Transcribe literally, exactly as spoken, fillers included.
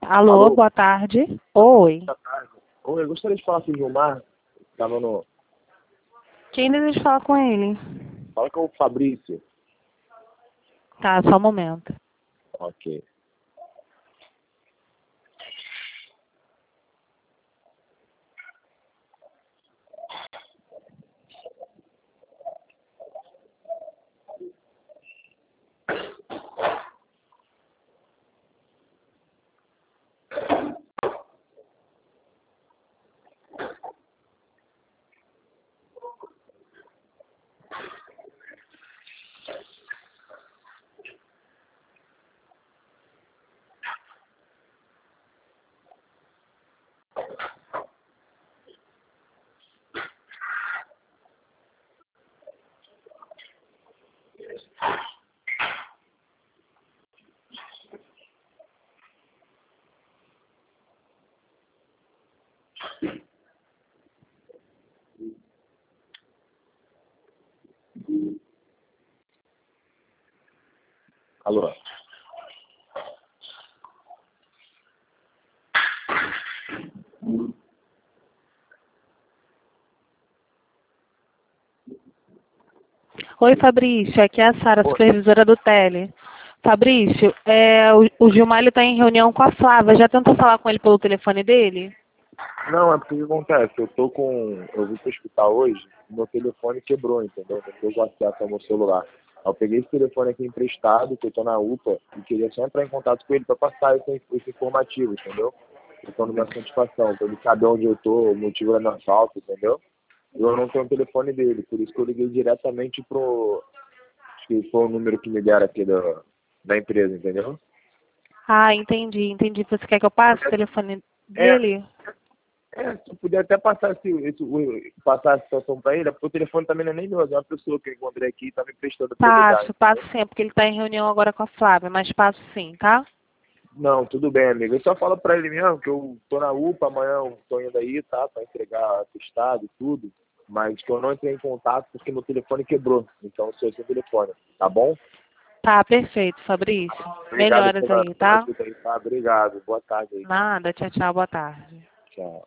Alô, Alô? boa tarde. Oi. Boa tarde. Oi, eu gostaria de falar com o Gilmar. Estava no... Quem deseja falar com ele? Fala com o Fabrício. Tá, só um momento. Ok. Alô? Oi, Fabrício. Aqui é a Sara, Oi. supervisora do Tele. Fabrício, é, o, o Gilmar está em reunião com a Flávia. Já tentou falar com ele pelo telefone dele? Não, é porque o que acontece? Eu tô com... Eu vim pro hospital hoje, meu telefone quebrou, entendeu? Não tenho acesso ao meu celular. Eu peguei esse telefone aqui emprestado, que eu tô na U P A, e queria só entrar em contato com ele para passar esse, esse informativo, entendeu? Eu tô numa satisfação, pra ele saber onde eu tô, o motivo da minha falta, entendeu? Eu não tenho o telefone dele, por isso que eu liguei diretamente pro... Acho que foi o número que me deram aqui da, da empresa, entendeu? Ah, entendi, entendi. Você quer que eu passe o telefone É, dele? é, se eu puder até passar, esse, esse, o- passar a situação para ele, porque o telefone também não é nem meu, é uma pessoa que eu encontrei aqui e tá me emprestando para eu ligar. Passo, passo sim, porque ele está em reunião agora com a Flávia, mas passo sim, tá? Não, tudo bem, amigo. Eu só falo para ele mesmo que eu tô na U P A, amanhã eu tô indo aí, tá? Para entregar atestado e tudo, mas que eu não entrei em contato porque meu telefone quebrou. Então, sou seu telefone, tá bom? Tá, perfeito, Fabrício. Obrigado Melhoras pela, aí, pela tá? ajuda aí, tá? Obrigado. Boa tarde aí. Nada, tchau, tchau, boa tarde. Tchau.